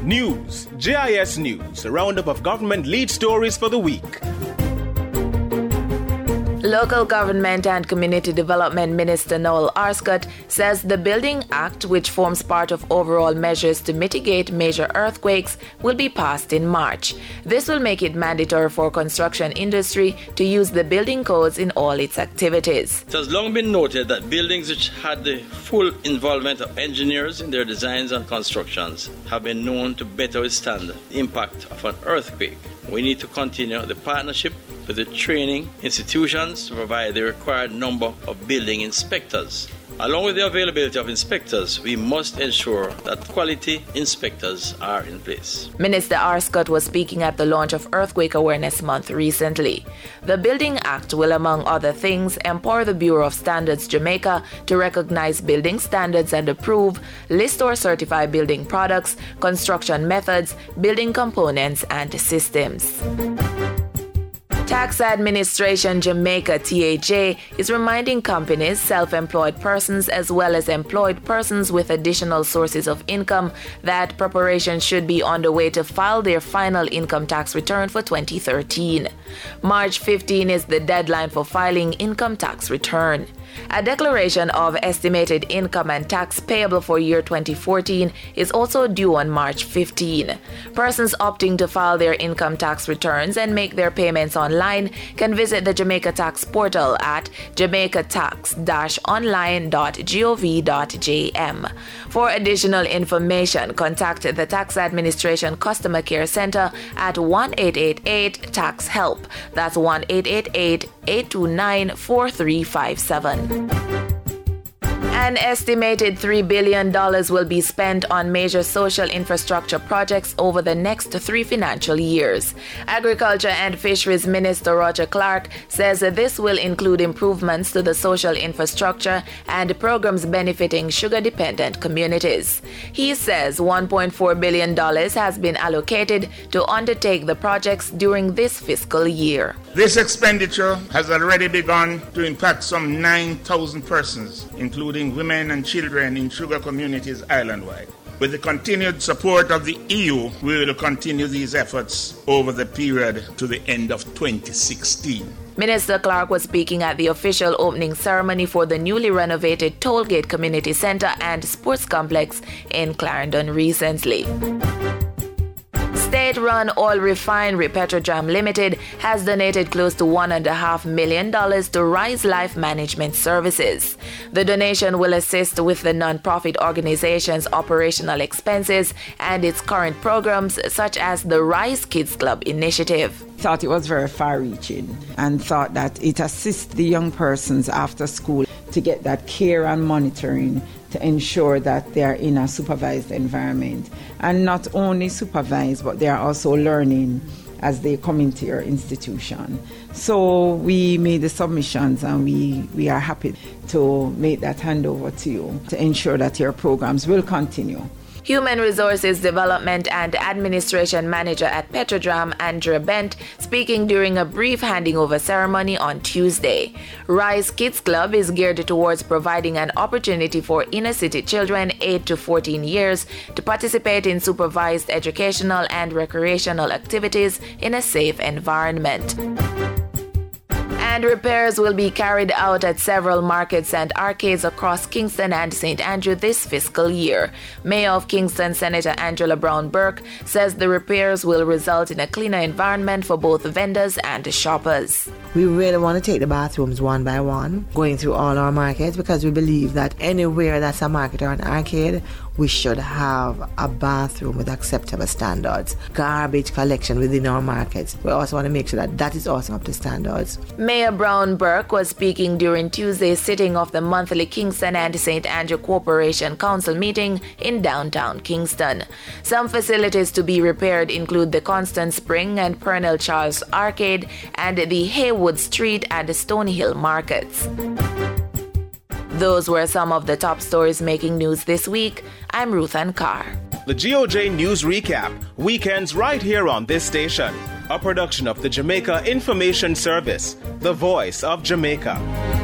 News, JIS News, a roundup of government lead stories for the week. Local Government and Community Development Minister Noel Arscott says the Building Act, which forms part of overall measures to mitigate major earthquakes, will be passed in March. This will make it mandatory for construction industry to use the building codes in all its activities. It has long been noted that buildings which had the full involvement of engineers in their designs and constructions have been known to better withstand the impact of an earthquake. We need to continue the partnership with the training institutions to provide the required number of building inspectors. Along with the availability of inspectors, we must ensure that quality inspectors are in place. Minister Arscott was speaking at the launch of Earthquake Awareness Month recently. The Building Act will, among other things, empower the Bureau of Standards Jamaica to recognize building standards and approve, list or certify building products, construction methods, building components, and systems. Tax Administration Jamaica TAJ is reminding companies, self-employed persons as well as employed persons with additional sources of income that preparation should be underway to file their final income tax return for 2013. March 15 is the deadline for filing income tax return. A declaration of estimated income and tax payable for year 2014 is also due on March 15. Persons opting to file their income tax returns and make their payments online can visit the Jamaica Tax portal at jamaicatax-online.gov.jm. For additional information, contact the Tax Administration Customer Care Center at 1-888-TAX-HELP. That's 1-888-829-4357. An estimated $3 billion will be spent on major social infrastructure projects over the next 3 financial years. Agriculture and Fisheries Minister Roger Clark says that this will include improvements to the social infrastructure and programs benefiting sugar-dependent communities. He says $1.4 billion has been allocated to undertake the projects during this fiscal year. This expenditure has already begun to impact some 9,000 persons, including women and children in sugar communities island-wide. With the continued support of the EU, we will continue these efforts over the period to the end of 2016. Minister Clark was speaking at the official opening ceremony for the newly renovated Tollgate Community Center and Sports Complex in Clarendon recently. State-run oil refinery Petrojam Limited has donated close to $1.5 million to Rise Life Management Services. The donation will assist with the non-profit organization's operational expenses and its current programs such as the Rise Kids Club initiative. Thought it was very far-reaching and thought that it assists the young persons after school to get that care and monitoring to ensure that they are in a supervised environment. And not only supervised, but they are also learning as they come into your institution. So we made the submissions and we are happy to make that handover to you to ensure that your programs will continue. Human Resources Development and Administration Manager at Petrojam, Andrea Bent, speaking during a brief handing over ceremony on Tuesday. Rise Kids Club is geared towards providing an opportunity for inner-city children 8 to 14 years to participate in supervised educational and recreational activities in a safe environment. And repairs will be carried out at several markets and arcades across Kingston and St. Andrew this fiscal year. Mayor of Kingston, Senator Angela Brown Burke, says the repairs will result in a cleaner environment for both vendors and shoppers. We really want to take the bathrooms one by one, going through all our markets, because we believe that anywhere that's a market or an arcade, we should have a bathroom with acceptable standards. Garbage collection within our markets, we also want to make sure that that is also up to standards. Mayor Brown Burke was speaking during Tuesday's sitting of the monthly Kingston and St. Andrew Corporation Council meeting in downtown Kingston. Some facilities to be repaired include the Constant Spring and Pernell Charles Arcade and the Haywood Street and Stonehill markets. Those were some of the top stories making news this week. I'm Ruth Ann Carr. The GOJ News Recap, weekends right here on this station. A production of the Jamaica Information Service, the voice of Jamaica.